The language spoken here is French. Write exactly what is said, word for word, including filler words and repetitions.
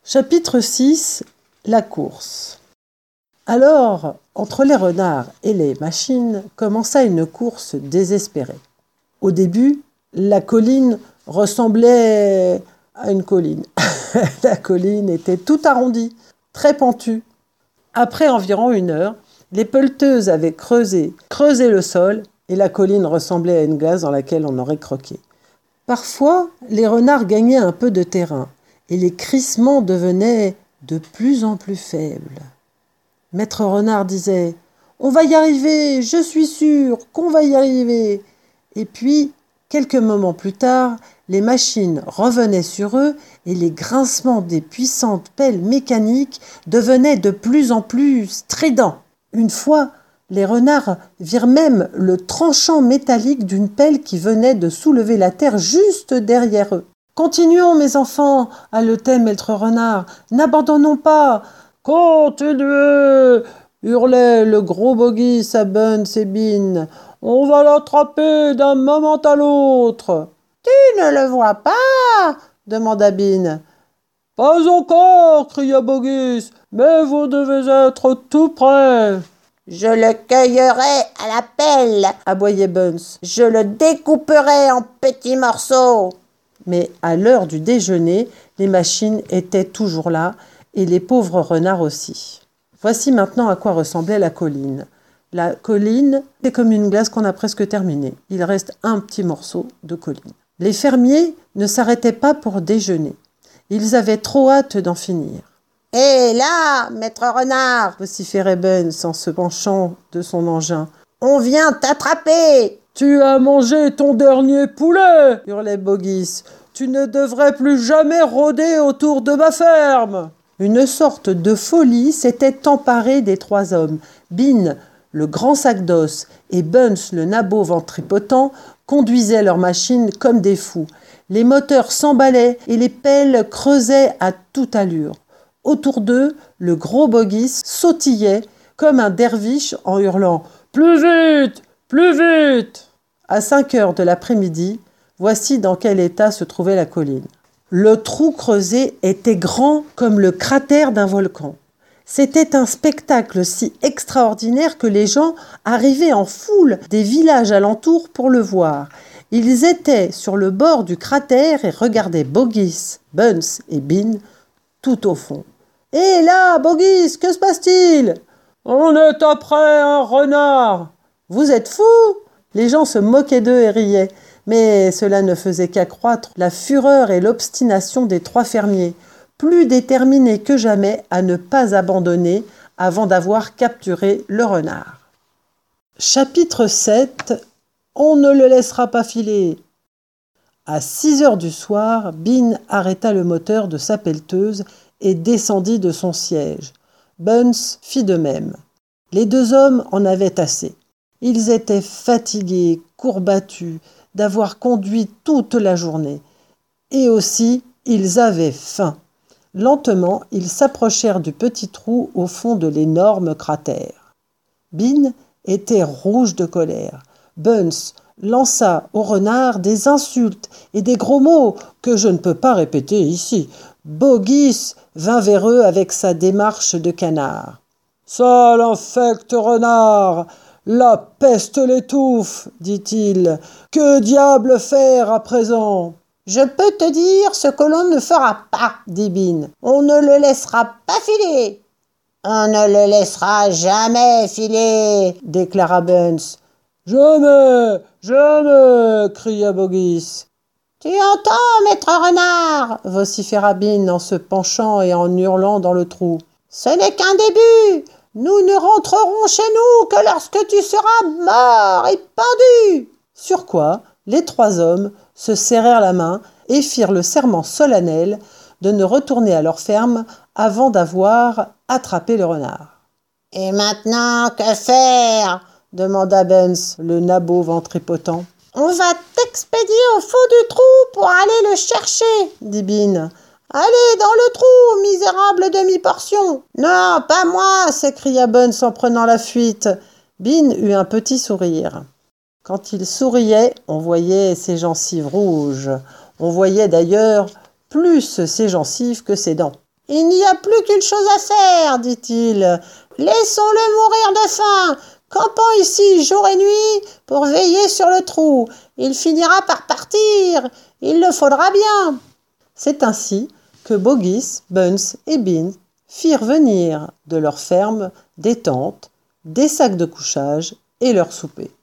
Chapitre six. La course. Alors, entre les renards et les machines, commença une course désespérée. Au début, la colline ressemblait à une colline. La colline était toute arrondie, très pentue. Après environ une heure, les pelleteuses avaient creusé, creusé le sol et la colline ressemblait à une glace dans laquelle on aurait croqué. Parfois, les renards gagnaient un peu de terrain et les crissements devenaient de plus en plus faibles. Maître Renard disait « On va y arriver, je suis sûr qu'on va y arriver !» Et puis, quelques moments plus tard, les machines revenaient sur eux et les grincements des puissantes pelles mécaniques devenaient de plus en plus stridents. Une fois, les renards virent même le tranchant métallique d'une pelle qui venait de soulever la terre juste derrière eux. « Continuons, mes enfants !» haletait Maître Renard. « N'abandonnons pas !»« Continuez !» hurlait le gros Boggis à Buns et Bean. « On va l'attraper d'un moment à l'autre !»« Tu ne le vois pas ?» demanda Bean. « Pas encore !» cria Boggis. « Mais vous devez être tout près !»« Je le cueillerai à la pelle !» aboyait Buns. « Je le découperai en petits morceaux !» Mais à l'heure du déjeuner, les machines étaient toujours là, et les pauvres renards aussi. Voici maintenant à quoi ressemblait la colline. La colline, c'est comme une glace qu'on a presque terminée. Il reste un petit morceau de colline. Les fermiers ne s'arrêtaient pas pour déjeuner. Ils avaient trop hâte d'en finir. « Hé là, maître renard !» vociférait Buns en se penchant de son engin. « On vient t'attraper !»« Tu as mangé ton dernier poulet !» hurlait Boggis. « Tu ne devrais plus jamais rôder autour de ma ferme !» Une sorte de folie s'était emparée des trois hommes. Bean, le grand sac d'os, et Buns, le nabot ventripotent, conduisaient leurs machines comme des fous. Les moteurs s'emballaient et les pelles creusaient à toute allure. Autour d'eux, le gros Boggis sautillait comme un derviche en hurlant « Plus vite ! Plus vite !» À cinq heures de l'après-midi, voici dans quel état se trouvait la colline. Le trou creusé était grand comme le cratère d'un volcan. C'était un spectacle si extraordinaire que les gens arrivaient en foule des villages alentours pour le voir. Ils étaient sur le bord du cratère et regardaient Boggis, Buns et Bean tout au fond. « Hé là, Boggis, que se passe-t-il ?»« On est après un renard !»« Vous êtes fous ?» Les gens se moquaient d'eux et riaient. Mais cela ne faisait qu'accroître la fureur et l'obstination des trois fermiers, plus déterminés que jamais à ne pas abandonner avant d'avoir capturé le renard. Chapitre sept. On ne le laissera pas filer. À six heures du soir, Bean arrêta le moteur de sa pelleteuse et descendit de son siège. Buns fit de même. Les deux hommes en avaient assez. Ils étaient fatigués, courbatus, d'avoir conduit toute la journée. Et aussi, ils avaient faim. Lentement, ils s'approchèrent du petit trou au fond de l'énorme cratère. Bean était rouge de colère. Buns lança au renard des insultes et des gros mots que je ne peux pas répéter ici. Boggis vint vers eux avec sa démarche de canard. « Sale infect renard ! La peste l'étouffe, dit-il. Que diable faire à présent ? Je peux te dire ce que l'on ne fera pas, dit Bean. On ne le laissera pas filer. On ne le laissera jamais filer, déclara Buns. Jamais, jamais, cria Boggis. Tu entends, maître renard, vociféra Bean en se penchant et en hurlant dans le trou. Ce n'est qu'un début. Nous ne rentrerons chez nous que lorsque tu seras mort et pendu. Sur quoi, les trois hommes se serrèrent la main et firent le serment solennel de ne retourner à leur ferme avant d'avoir attrapé le renard. « Et maintenant, que faire ?» demanda Buns, le nabot ventripotent. « On va t'expédier au fond du trou pour aller le chercher, dit Bean. Allez dans le trou, misérable demi-portion. Non, pas moi, s'écria Buns en prenant la fuite. Bean eut un petit sourire. Quand il souriait, on voyait ses gencives rouges. On voyait d'ailleurs plus ses gencives que ses dents. Il n'y a plus qu'une chose à faire, dit-il. Laissons-le mourir de faim. Campons ici jour et nuit pour veiller sur le trou. Il finira par partir. Il le faudra bien. C'est ainsi que Boggis, Bunce et Beans firent venir de leur ferme des tentes, des sacs de couchage et leur souper.